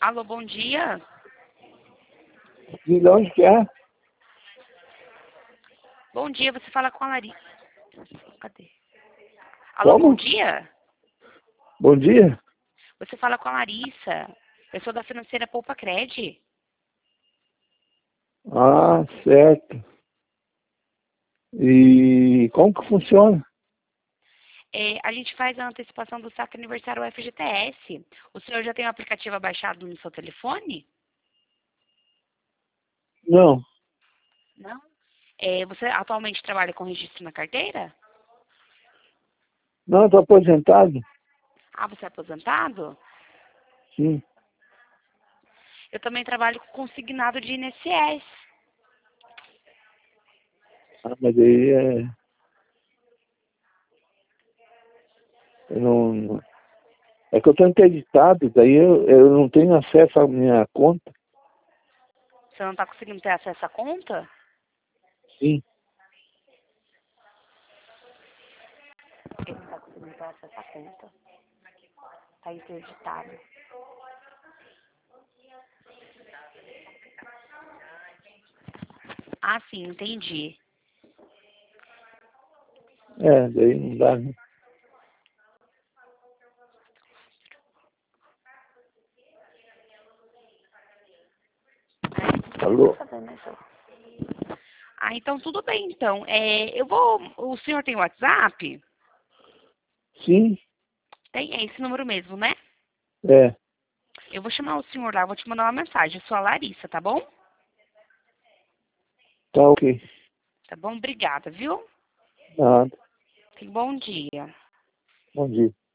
Alô, bom dia. De onde que é? Bom dia, você fala com a Larissa. Cadê? Alô, bom Como? dia. Bom dia? Você fala com a Larissa. Eu sou da financeira Poupa Cred. Ah, certo. E como que funciona? A gente faz a antecipação do saque aniversário FGTS. O senhor já tem o aplicativo baixado no seu telefone? Não, Não? Você atualmente trabalha com registro na carteira? não, estou aposentado. Ah, você é aposentado? Sim. Eu também trabalho com consignado de INSS. Ah, mas aí eu não, é que eu estou interditado, daí eu não tenho acesso à minha conta. Você não está conseguindo ter acesso à conta? Sim. Ele não está conseguindo ter acesso à conta. Está interditado. Ah, sim, entendi. Daí não dá, né? Tá Alô? fazendo isso. Ah, então tudo bem, então. O senhor tem WhatsApp? Sim, Tem, é esse número mesmo, né? é. Eu vou chamar o senhor lá, vou te mandar uma mensagem. Eu sou a Larissa, tá bom? Tá ok. Tá bom? Obrigada, viu? Nada. Bom dia. Bom dia.